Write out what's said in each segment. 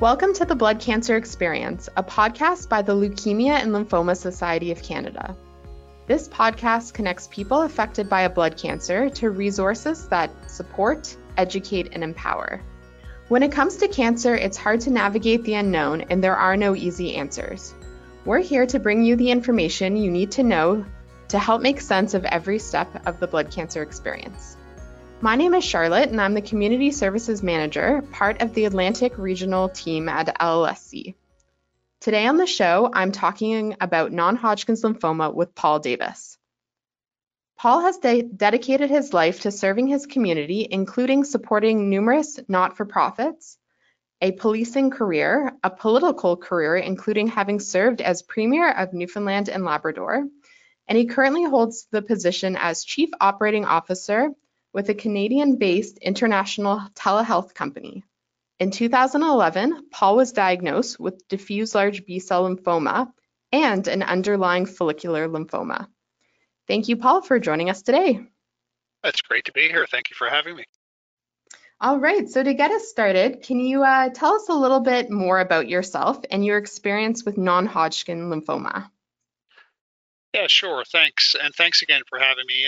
Welcome to the Blood Cancer Experience, a podcast by the Leukemia and Lymphoma Society of Canada. This podcast connects people affected by a blood cancer to resources that support, educate, and empower. When it comes to cancer, it's hard to navigate the unknown, and there are no easy answers. We're here to bring you the information you need to know to help make sense of every step of the blood cancer experience. My name is Charlotte, and I'm the Community Services Manager, part of the Atlantic Regional team at LLSC. Today on the show, I'm talking about non-Hodgkin's lymphoma with Paul Davis. Paul has dedicated his life to serving his community, including supporting numerous not-for-profits, a policing career, a political career, including having served as Premier of Newfoundland and Labrador, and he currently holds the position as Chief Operating Officer with a Canadian-based international telehealth company. In 2011, Paul was diagnosed with diffuse large B-cell lymphoma and an underlying follicular lymphoma. Thank you, Paul, for joining us today. It's great to be here. Thank you for having me. All right, so to get us started, can you tell us a little bit more about yourself and your experience with non-Hodgkin lymphoma? Yeah, sure. Thanks, and thanks again for having me.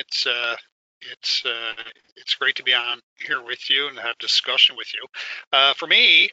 It's great to be on here with you and have discussion with you. For me,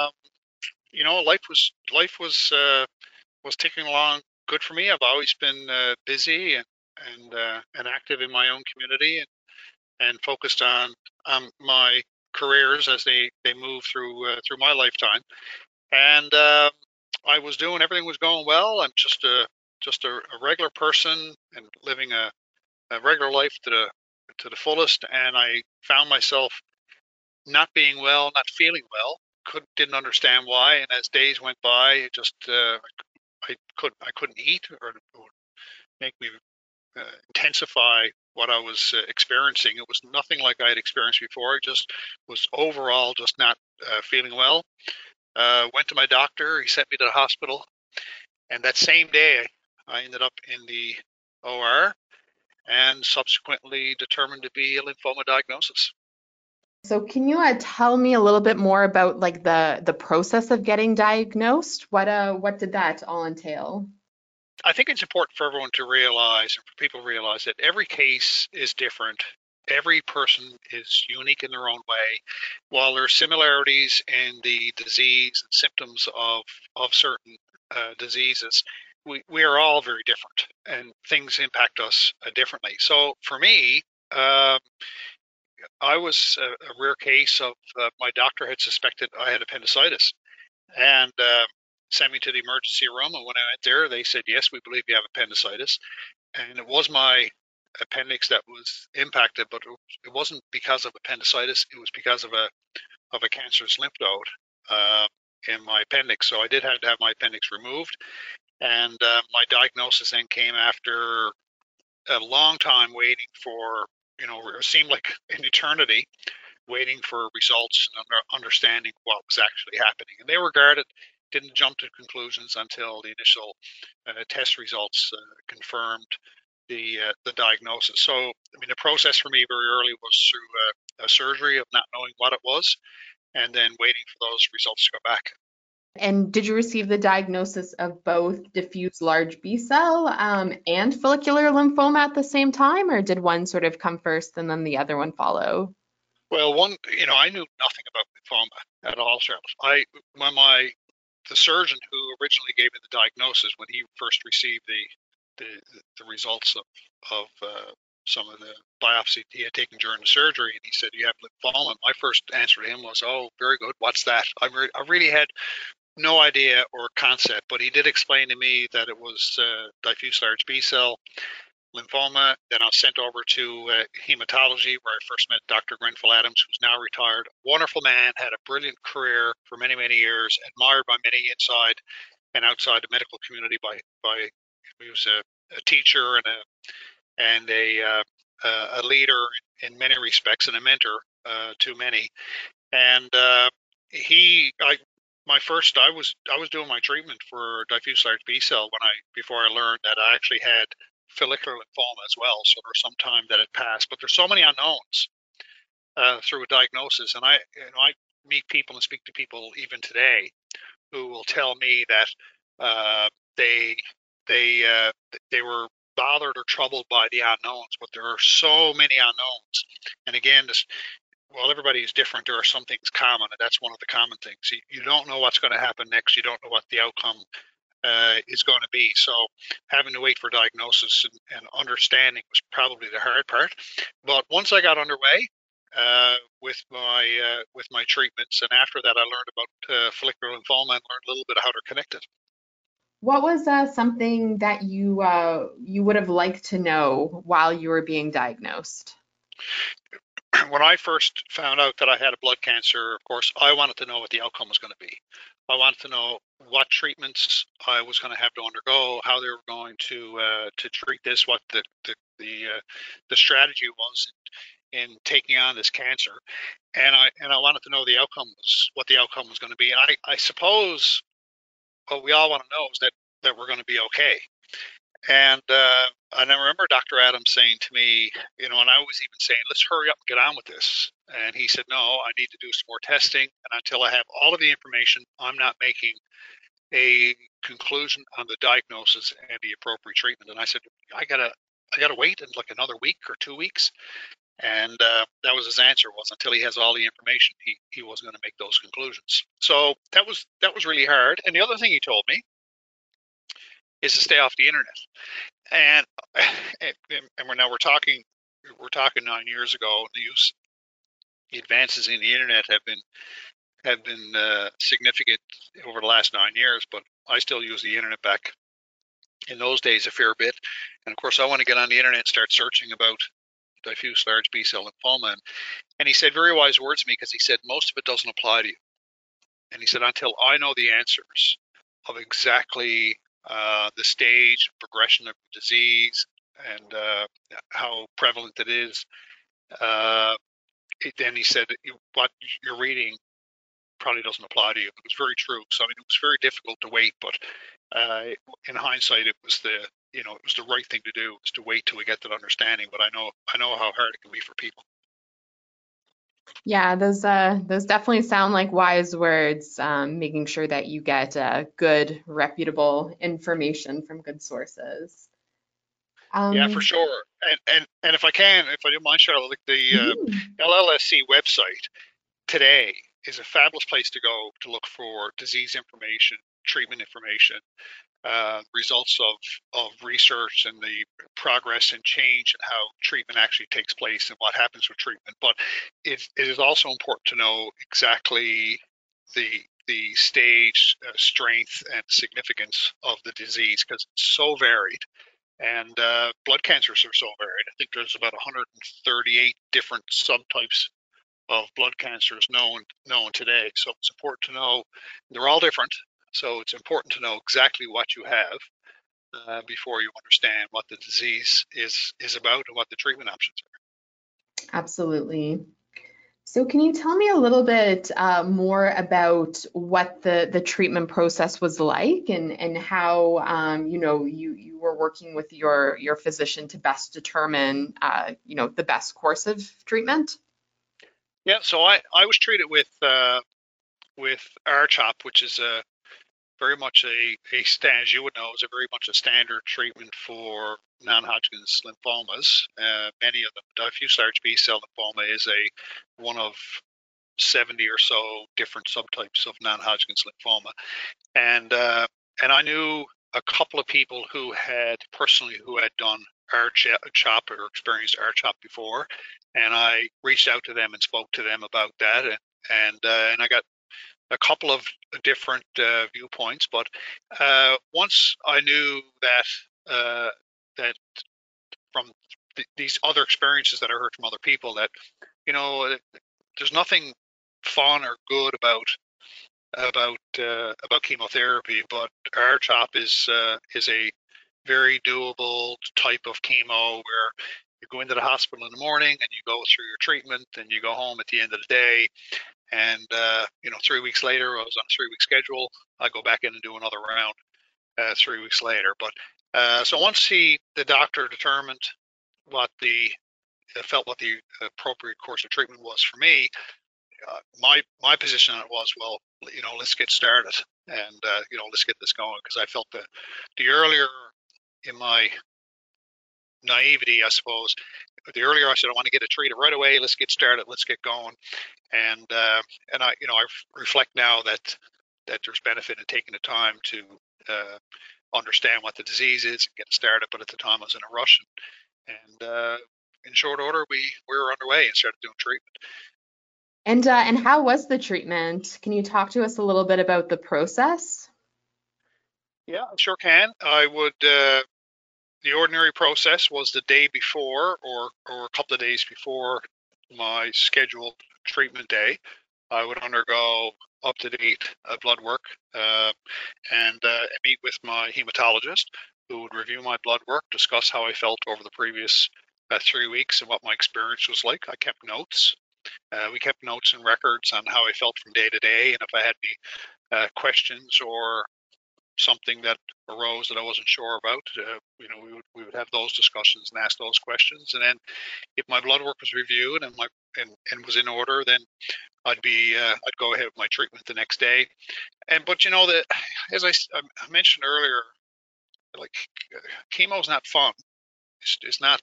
life was ticking along good for me. I've always been busy and active in my own community and focused on my careers as they move through my lifetime. And I was doing everything was going well. I'm just a regular person and living a regular life to the fullest, and I found myself not being well, not feeling well. Didn't understand why, and as days went by, it just I couldn't eat or make me intensify what I was experiencing. It was nothing like I had experienced before. I just was overall just not feeling well. Went to my doctor. He sent me to the hospital, and that same day I ended up in the OR and subsequently determined to be a lymphoma diagnosis. So can you tell me a little bit more about like the process of getting diagnosed? What did that all entail? I think it's important for everyone to realize, and for people to realize, that every case is different. Every person is unique in their own way. While there are similarities in the disease and symptoms of certain diseases, we are all very different, and things impact us differently. So for me, I was a rare case of my doctor had suspected I had appendicitis and sent me to the emergency room. And when I went there, they said, yes, we believe you have appendicitis. And it was my appendix that was impacted, but it wasn't because of appendicitis. It was because of a cancerous lymph node in my appendix. So I did have to have my appendix removed. And my diagnosis then came after a long time waiting for, it seemed like an eternity waiting for results and understanding what was actually happening. And they didn't jump to conclusions until the initial test results confirmed the diagnosis. So, I mean, the process for me very early was through a surgery of not knowing what it was and then waiting for those results to go back. And did you receive the diagnosis of both diffuse large B-cell and follicular lymphoma at the same time, or did one sort of come first and then the other one follow? Well, I knew nothing about lymphoma at all, Charles. The surgeon who originally gave me the diagnosis, when he first received the results of some of the biopsy he had taken during the surgery, and he said, you have lymphoma. My first answer to him was, oh, very good. What's that? I really had no idea or concept, but he did explain to me that it was diffuse large B-cell lymphoma. Then I was sent over to hematology, where I first met Dr. Grenfell Adams, who's now retired. Wonderful man, had a brilliant career for many, many years, admired by many inside and outside the medical community. He was a teacher and a leader in many respects and a mentor to many. And I was doing my treatment for diffuse large B-cell before I learned that I actually had follicular lymphoma as well. So there was some time that had passed, but there's so many unknowns through a diagnosis. And I meet people and speak to people even today who will tell me that they they they were bothered or troubled by the unknowns, but there are so many unknowns. And again, well, everybody is different. There are some things common, and that's one of the common things. You don't know what's going to happen next. You don't know what the outcome is going to be. So having to wait for diagnosis and understanding was probably the hard part. But once I got underway with my treatments, and after that, I learned about follicular lymphoma and learned a little bit of how they're connected. What was something that you would have liked to know while you were being diagnosed? When I first found out that I had a blood cancer, of course, I wanted to know what the outcome was going to be. I wanted to know what treatments I was going to have to undergo, how they were going to treat this, what the strategy was in taking on this cancer, and I wanted to know what the outcome was going to be. I suppose what we all want to know is that we're going to be okay. And I remember Dr. Adams saying to me, and I was even saying, let's hurry up and get on with this. And he said, no, I need to do some more testing. And until I have all of the information, I'm not making a conclusion on the diagnosis and the appropriate treatment. And I said, I gotta wait like another week or 2 weeks. And that was his answer, was until he has all the information, he wasn't going to make those conclusions. So that was really hard. And the other thing he told me is to stay off the internet. And we're talking 9 years ago. The advances in the internet have been significant over the last 9 years, but I still use the internet back in those days a fair bit. And of course, I want to get on the internet and start searching about diffuse large B-cell lymphoma. And he said very wise words to me, because he said most of it doesn't apply to you. And he said, until I know the answers of exactly the stage, progression of the disease, and how prevalent it is, then he said, what you're reading probably doesn't apply to you. It was very true. So I mean, it was very difficult to wait, but in hindsight, it was the right thing to do, was to wait till we get that understanding. But I know how hard it can be for people. Yeah, those definitely sound like wise words. Making sure that you get good, reputable information from good sources. Yeah, for sure. And if I don't mind, Charlotte, like the mhm. LLSC website today is a fabulous place to go to look for disease information, treatment information, results of research, and the progress and change and how treatment actually takes place and what happens with treatment. But it is also important to know exactly the stage, strength, and significance of the disease, because it's so varied. And blood cancers are so varied. I think there's about 138 different subtypes of blood cancers known today. So it's important to know they're all different. So it's important to know exactly what you have before you understand what the disease is about and what the treatment options are. Absolutely. So can you tell me a little bit more about what the treatment process was like, and how you were working with your physician to best determine the best course of treatment? Yeah, so I was treated with R-CHOP, which is very much as you would know, is a very much a standard treatment for non-Hodgkin's lymphomas. Many of them, diffuse large B-cell lymphoma is one of 70 or so different subtypes of non-Hodgkin's lymphoma, and I knew a couple of people who had done R-CHOP or experienced R-CHOP before, and I reached out to them and spoke to them about that, and I got a couple of different viewpoints. But once I knew that from these other experiences that I heard from other people, that there's nothing fun or good about chemotherapy, but R-CHOP is a very doable type of chemo, where you go into the hospital in the morning and you go through your treatment and you go home at the end of the day. And 3 weeks later, I was on a 3-week schedule. I go back in and do another round 3 weeks later. But so once the doctor determined what the appropriate course of treatment was for me, my position on it was, well, let's get started, and let's get this going, because I felt the earlier, in my naivety, I suppose, the earlier I said I want to get it treated right away, let's get started, let's get going, and I reflect now that there's benefit in taking the time to understand what the disease is and get it started. But at the time I was in a rush, and in short order we were underway and started doing treatment. And how was the treatment? Can you talk to us a little bit about the process? Yeah, I sure can. I would. The ordinary process was the day before, or a couple of days before my scheduled treatment day, I would undergo up-to-date blood work, and meet with my hematologist, who would review my blood work, discuss how I felt over the previous 3 weeks and what my experience was like. I kept notes. We kept notes and records on how I felt from day to day, and if I had any questions or something that arose that I wasn't sure about, we would have those discussions and ask those questions. And then, if my blood work was reviewed and was in order, then I'd go ahead with my treatment the next day. But that, as I mentioned earlier, like, chemo is not fun. It's not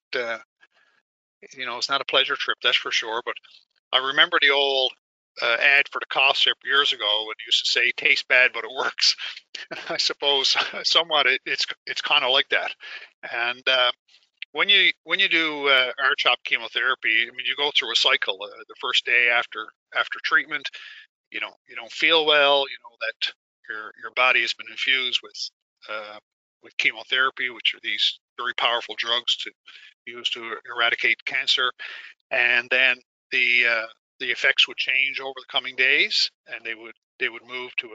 it's not a pleasure trip, that's for sure. But I remember the old ad for the cough syrup years ago when it used to say tastes bad but it works. I suppose somewhat it's kind of like that. And when you do R-CHOP chemotherapy, I mean, you go through a cycle. The first day after treatment, you don't feel well. You know that your body has been infused with chemotherapy, which are these very powerful drugs to use to eradicate cancer. And then the effects would change over the coming days, and they would move to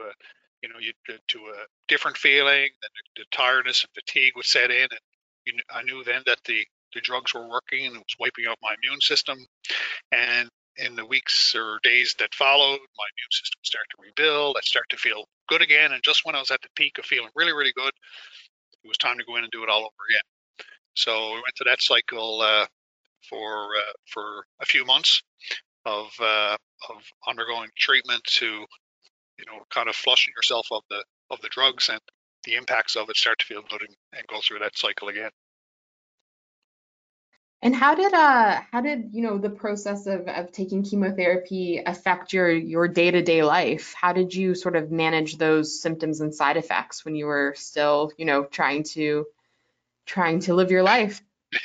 a different feeling. Then the tiredness and fatigue would set in, and I knew then that the drugs were working and it was wiping out my immune system. And in the weeks or days that followed, my immune system would start to rebuild. I'd start to feel good again. And just when I was at the peak of feeling really, really good, it was time to go in and do it all over again. So we went through that cycle for a few months of undergoing treatment to kind of flushing yourself of the drugs, and the impacts of it start to feel good, and go through that cycle again. And how did the process of taking chemotherapy affect your day-to-day life? How did you sort of manage those symptoms and side effects when you were still, trying to live your life?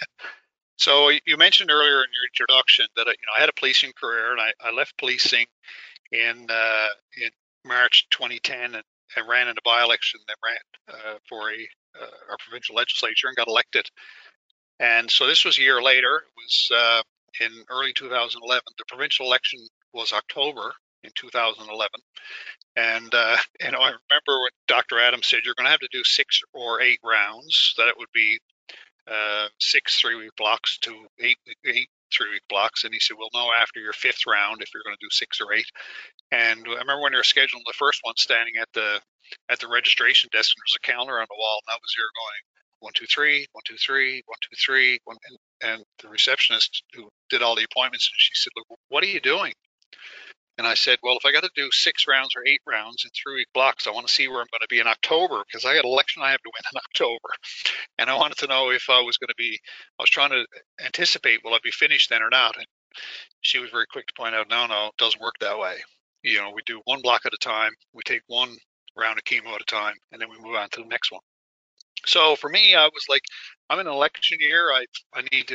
So you mentioned earlier in your introduction that I had a policing career, and I left policing in March 2010, and I ran in a by-election that ran for our provincial legislature and got elected. And so this was a year later. It was in early 2011. The provincial election was October in 2011. And I remember when Dr. Adams said, you're going to have to do 6 or 8 rounds, that it would be 6 3-week blocks to 8 3-week blocks. And he said, we'll know after your 5th round if you're going to do 6 or 8. And I remember when they were scheduling the first one, standing at the registration desk, and there was a calendar on the wall, and I was there going 1 2 3 1 2 3 1 2 3 1, and the receptionist who did all the appointments, and she said, look, what are you doing? And I said, well, if I got to do 6 rounds or 8 rounds in 3-week blocks, I want to see where I'm going to be in October, because I got an election I have to win in October. And I wanted to know if I was trying to anticipate, will I be finished then or not? And she was very quick to point out, no, it doesn't work that way. We do 1 block at a time. We take 1 round of chemo at a time, and then we move on to the next one. So for me, I was like, I'm in an election year. I need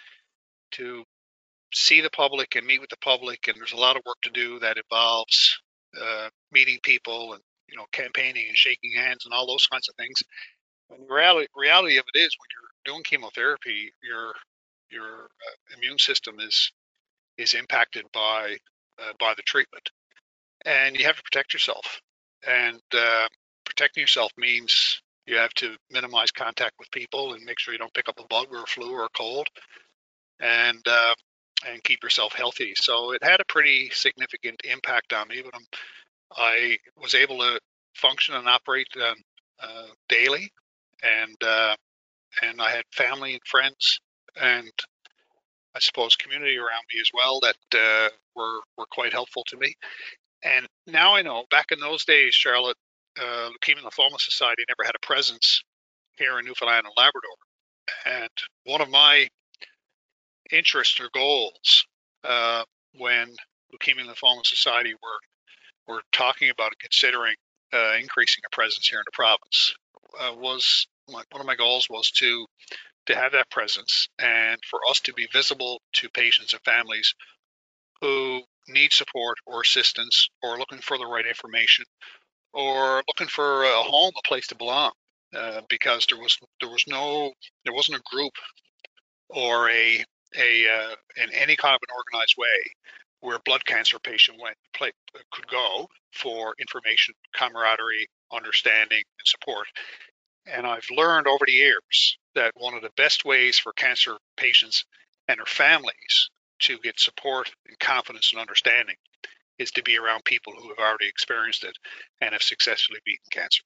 to see the public and meet with the public, and there's a lot of work to do that involves meeting people and campaigning and shaking hands and all those kinds of things. And the reality of it is, when you're doing chemotherapy, your immune system is impacted by the treatment, and you have to protect yourself. And protecting yourself means you have to minimize contact with people and make sure you don't pick up a bug or a flu or a cold, and keep yourself healthy. So it had a pretty significant impact on me, but I was able to function and operate daily, and I had family and friends and I suppose, community around me as well that were quite helpful to me. And now I know, back in those days, Charlotte, Leukemia and Lymphoma Society never had a presence here in Newfoundland and Labrador. And one of my interests or goals when Leukemia and Lymphoma Society were talking about and considering increasing a presence here in the province was one of my goals was to have that presence and for us to be visible to patients and families who need support or assistance or looking for the right information or looking for a home, a place to belong, because there wasn't a group or a in any kind of an organized way where a blood cancer patient could go for information, camaraderie, understanding, and support. And I've learned over the years that one of the best ways for cancer patients and their families to get support and confidence and understanding is to be around people who have already experienced it and have successfully beaten cancer.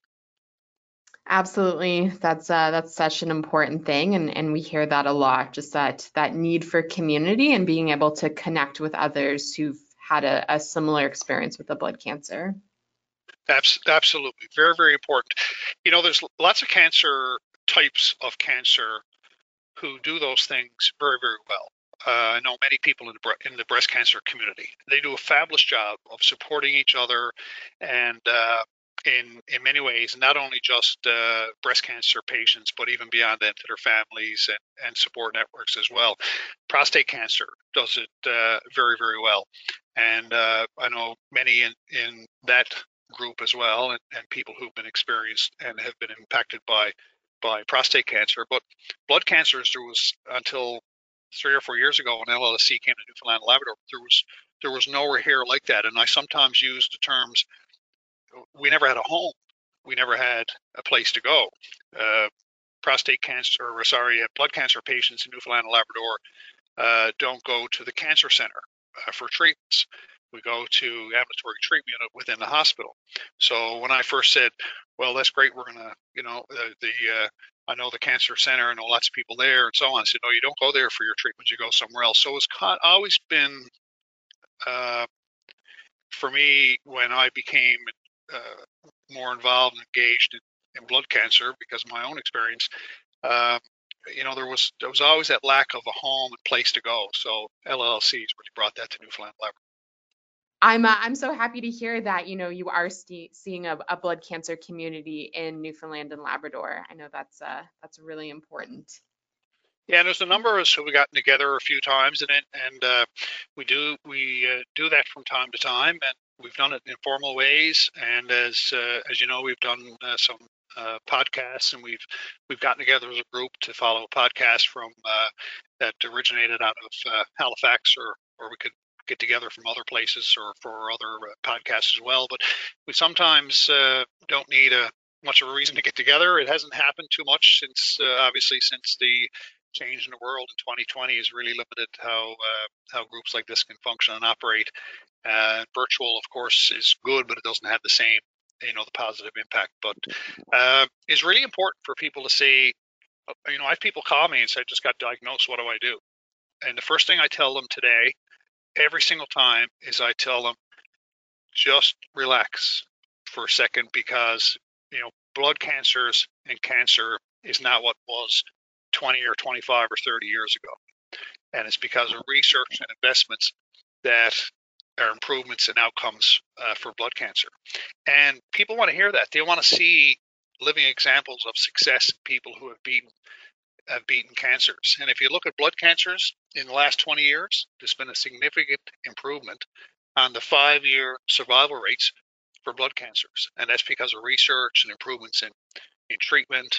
Absolutely. That's such an important thing. And we hear that a lot, just that need for community and being able to connect with others who've had a similar experience with the blood cancer. Absolutely. Very, very important. You know, there's lots of types of cancer who do those things very, very well. I know many people in the breast cancer community. They do a fabulous job of supporting each other and in many ways, not only just breast cancer patients, but even beyond that to their families and support networks as well. Prostate cancer does it very, very well. And I know many in that group as well and people who've been experienced and have been impacted by prostate cancer. But blood cancers, there was until 3 or 4 years ago when LLSC came to Newfoundland and Labrador, there was nowhere here like that. And I sometimes use the terms, we never had a home. We never had a place to go. Blood cancer patients in Newfoundland and Labrador don't go to the cancer center for treatments. We go to ambulatory treatment unit within the hospital. So when I first said, well, that's great, we're going to, I know the cancer center, I know lots of people there and so on. I said, no, you don't go there for your treatment, you go somewhere else. So it's always been, for me, when I became more involved and engaged in blood cancer because of my own experience, there was always that lack of a home and place to go. So LLC's really brought that to Newfoundland and Labrador. I'm so happy to hear that, you are seeing a blood cancer community in Newfoundland and Labrador. I know that's really important. Yeah, and there's a number of us who have gotten together a few times, and we do that from time to time, and we've done it in informal ways. And as you know, we've done some podcasts, and we've gotten together as a group to follow a podcast from that originated out of Halifax, or we could get together from other places or for other podcasts as well. But we sometimes don't need much of a reason to get together. It hasn't happened too much since the change in the world in 2020 has really limited how groups like this can function and operate. Virtual, of course, is good, but it doesn't have the same, the positive impact. But it's really important for people to see. I have people call me and say, "I just got diagnosed. What do I do?" And the first thing I tell them today, every single time, is I tell them, just relax for a second, because blood cancers and cancer is not what was 20 or 25 or 30 years ago. And it's because of research and investments that are improvements in outcomes for blood cancer. And people want to hear that. They want to see living examples of success in people who have beaten cancers. And if you look at blood cancers in the last 20 years, there's been a significant improvement on the 5-year survival rates for blood cancers. And that's because of research and improvements in treatment,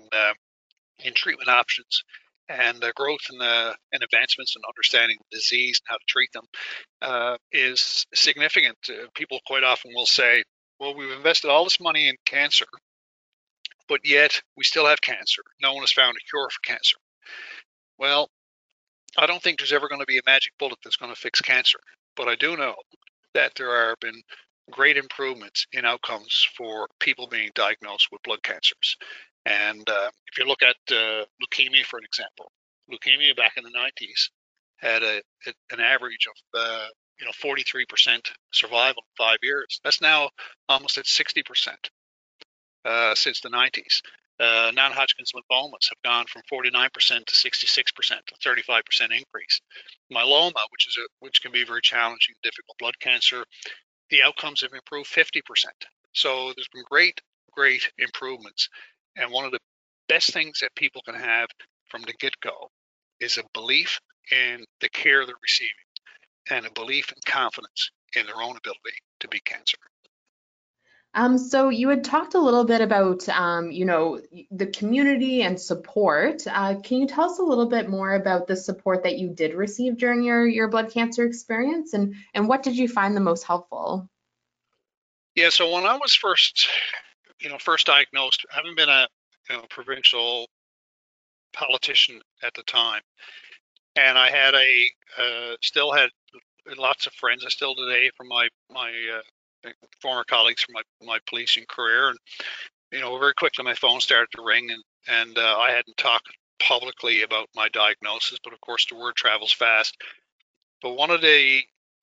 in treatment options, and the growth and advancements in understanding the disease and how to treat them is significant. People quite often will say, well, we've invested all this money in cancer, but yet we still have cancer. No one has found a cure for cancer. Well, I don't think there's ever going to be a magic bullet that's going to fix cancer, but I do know that there have been great improvements in outcomes for people being diagnosed with blood cancers. And if you look at leukemia, for an example, leukemia back in the 90s had an average of 43% survival in 5 years. That's now almost at 60% since the 90s. Non-Hodgkin's lymphomas have gone from 49% to 66%, a 35% increase. Myeloma, which can be very challenging, difficult blood cancer, the outcomes have improved 50%. So there's been great improvements. And one of the best things that people can have from the get-go is a belief in the care they're receiving and a belief and confidence in their own ability to beat cancer. So you had talked a little bit about, the community and support. Can you tell us a little bit more about the support that you did receive during your blood cancer experience, and what did you find the most helpful? Yeah, so when I was first diagnosed, having been a provincial politician at the time, and I had still had lots of friends. I still today from my former colleagues from my policing career, and very quickly my phone started to ring, and I hadn't talked publicly about my diagnosis, but of course the word travels fast. But one of the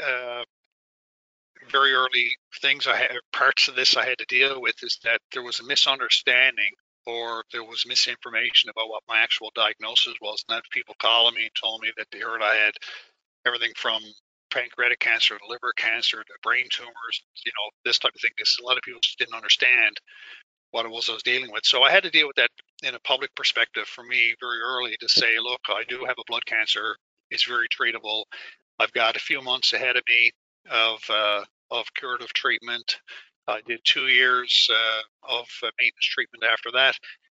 very early parts of this I had to deal with is that there was a misunderstanding, or there was misinformation about what my actual diagnosis was, and that people calling me and told me that they heard I had everything from pancreatic cancer to liver cancer to brain tumors, this type of thing. Because a lot of people just didn't understand what it was I was dealing with. So I had to deal with that in a public perspective for me very early, to say, look, I do have a blood cancer. It's very treatable. I've got a few months ahead of me of curative treatment. I did 2 years of maintenance treatment after that,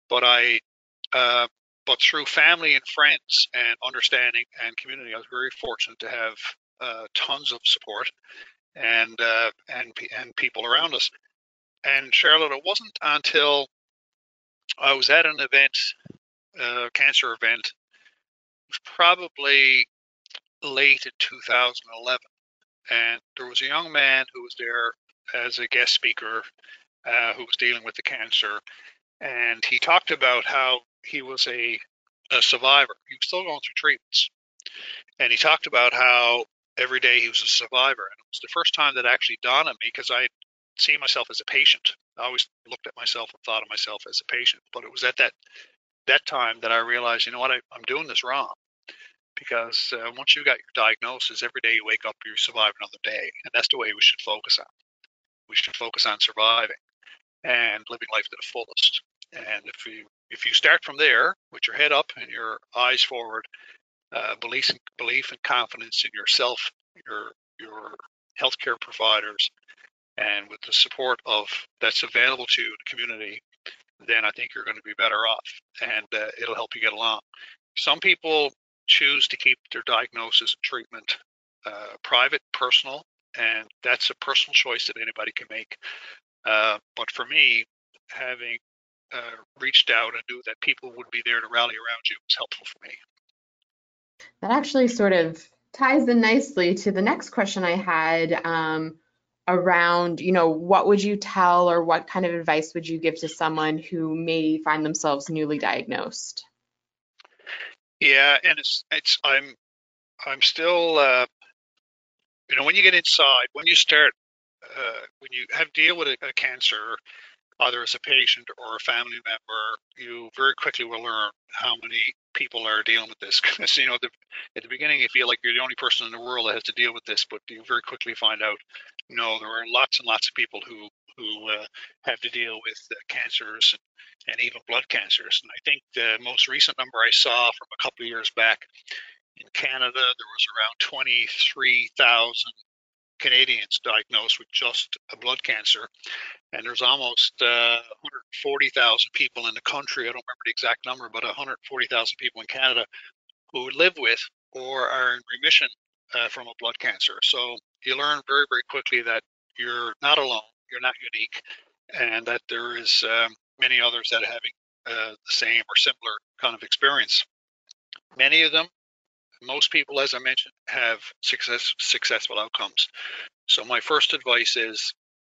but through family and friends and understanding and community, I was very fortunate to have tons of support and people around us. And Charlotte, it wasn't until I was at an event, cancer event, it was probably late in 2011, and there was a young man who was there as a guest speaker who was dealing with the cancer, and he talked about how he was a survivor. He was still going through treatments, and he talked about how every day he was a survivor. And it was the first time that actually dawned on me, because I see myself as a patient. I always looked at myself and thought of myself as a patient, but it was at that time that I realized, I'm doing this wrong. Because once you got your diagnosis, every day you wake up, you survive another day, and that's the way we should focus on. We should focus on surviving and living life to the fullest. And if you start from there with your head up and your eyes forward, belief and confidence in yourself, your healthcare providers, and with the support that's available to you, the community, then I think you're going to be better off, and it'll help you get along. Some people choose to keep their diagnosis and treatment private, personal, and that's a personal choice that anybody can make. But for me, having reached out and knew that people would be there to rally around you was helpful for me. That actually sort of ties in nicely to the next question I had, around, what would you tell, or what kind of advice would you give to someone who may find themselves newly diagnosed? Yeah, and I'm still, when you get inside, when you start, when you have to deal with a cancer, either as a patient or a family member, you very quickly will learn how many people are dealing with this. Because at the beginning, you feel like you're the only person in the world that has to deal with this, but you very quickly find out, no, there are lots and lots of people who have to deal with cancers and even blood cancers. And I think the most recent number I saw from a couple of years back, in Canada, there was around 23,000 Canadians diagnosed with just a blood cancer, and there's almost 140,000 people in the country. I don't remember the exact number, but 140,000 people in Canada who live with or are in remission from a blood cancer. So you learn very, very quickly that you're not alone, you're not unique, and that there is many others that are having the same or similar kind of experience. Many of them, most people, as I mentioned, have successful outcomes. So my first advice is,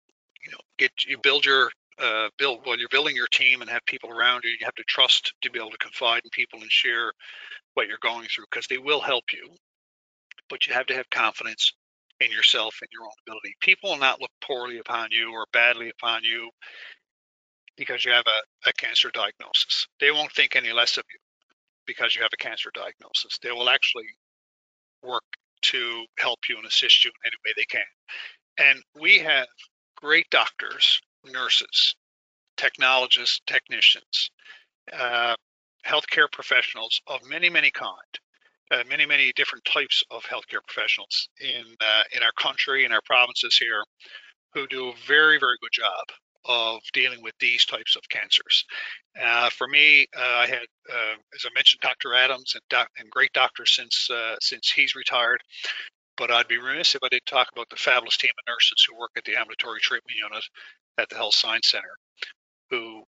build when you're building your team and have people around you. You have to trust to be able to confide in people and share what you're going through, because they will help you. but you have to have confidence in yourself and your own ability. People will not look poorly upon you or badly upon you because you have a cancer diagnosis. They won't think any less of you because you have a cancer diagnosis. They will actually work to help you and assist you in any way they can. And we have great doctors, nurses, technologists, technicians, healthcare professionals of many, many kind, many different types of healthcare professionals in our country, in our provinces here, who do a very, very good job of dealing with these types of cancers. For me, I had, as I mentioned, Dr. Adams and great doctors since he's retired. But I'd be remiss if I didn't talk about the fabulous team of nurses who work at the ambulatory treatment unit at the Health Science Center, who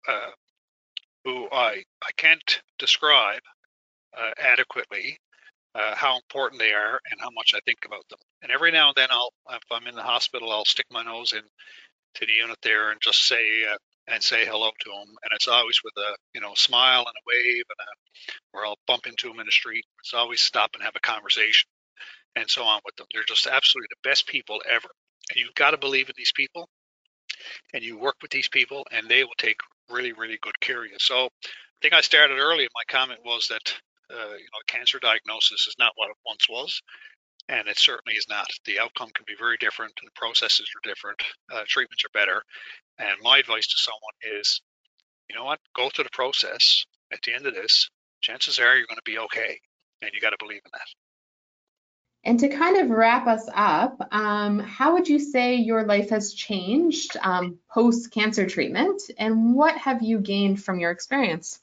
I can't describe adequately how important they are and how much I think about them. And every now and then, if I'm in the hospital, I'll stick my nose in to the unit there and just say hello to them. And it's always with a smile and a wave, or I'll bump into them in the street. It's always stop and have a conversation and so on with them. They're just absolutely the best people ever. And you've got to believe in these people, and you work with these people, and they will take really, really good care of you. So I think I started early, and my comment was that cancer diagnosis is not what it once was, and it certainly is not. The outcome can be very different, and the processes are different. Treatments are better. And my advice to someone is, you know what? Go through the process. At the end of this, chances are you're going to be okay, and you got to believe in that. And to kind of wrap us up, how would you say your life has changed post-cancer treatment, and what have you gained from your experience?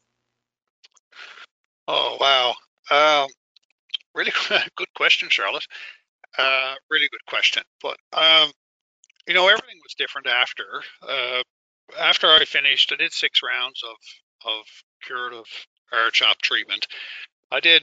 Oh, wow. Really good question, Charlotte. Really good question. But, everything was different after. After I finished, I did 6 rounds of curative R-CHOP treatment. I did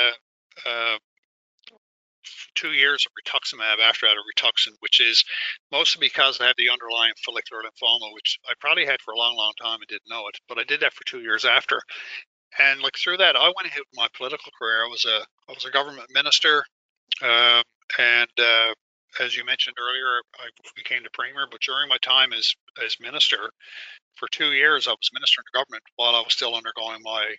2 years of rituximab after I had a Rituxan, which is mostly because I had the underlying follicular lymphoma, which I probably had for a long, long time and didn't know it. But I did that for 2 years after. And through that, I went ahead with my political career. I was a government minister, and as you mentioned earlier, I became the premier. But during my time as minister, for 2 years, I was minister in the government while I was still undergoing my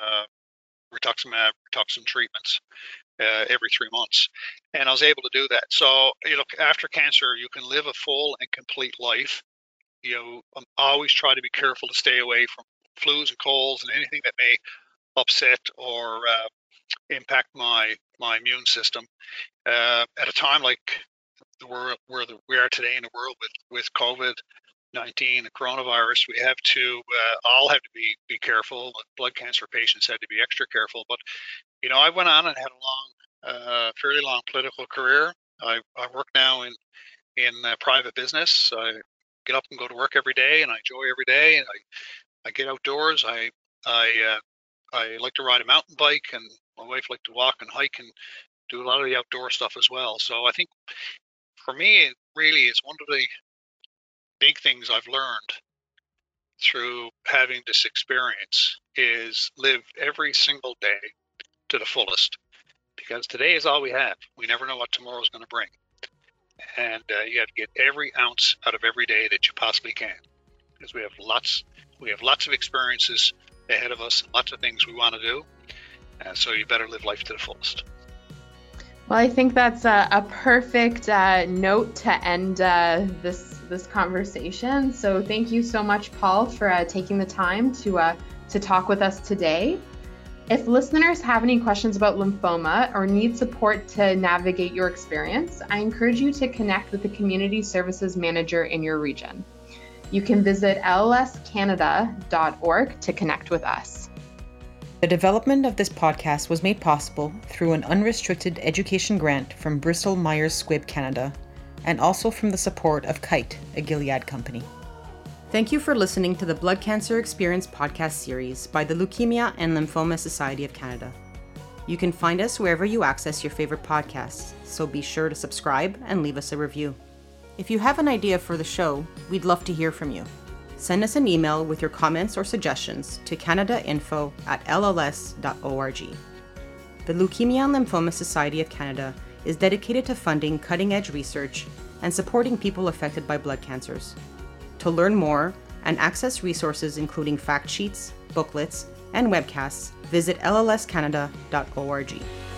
Rituxan treatments every 3 months, and I was able to do that. So, after cancer, you can live a full and complete life. Always try to be careful to stay away from flus and colds and anything that may upset or impact my immune system. At a time like where we are today in the world with COVID-19 and coronavirus, we have to all have to be careful. Blood cancer patients had to be extra careful. But I went on and had a fairly long political career. I work now in private business. I get up and go to work every day, and I enjoy every day, and I get outdoors. I like to ride a mountain bike, and my wife likes to walk and hike and do a lot of the outdoor stuff as well. So I think for me, it really is one of the big things I've learned through having this experience is live every single day to the fullest, because today is all we have. We never know what tomorrow is going to bring. And you have to get every ounce out of every day that you possibly can, because we have lots of experiences ahead of us, lots of things we want to do. So you better live life to the fullest. Well, I think that's a perfect note to end this conversation. So thank you so much, Paul, for taking the time to talk with us today. If listeners have any questions about lymphoma or need support to navigate your experience, I encourage you to connect with the Community Services Manager in your region. You can visit llscanada.org to connect with us. The development of this podcast was made possible through an unrestricted education grant from Bristol Myers Squibb Canada, and also from the support of Kite, a Gilead company. Thank you for listening to the Blood Cancer Experience podcast series by the Leukemia and Lymphoma Society of Canada. You can find us wherever you access your favorite podcasts, so be sure to subscribe and leave us a review. If you have an idea for the show, we'd love to hear from you. Send us an email with your comments or suggestions to canadainfo@lls.org. The Leukemia and Lymphoma Society of Canada is dedicated to funding cutting-edge research and supporting people affected by blood cancers. To learn more and access resources including fact sheets, booklets, and webcasts, visit llscanada.org.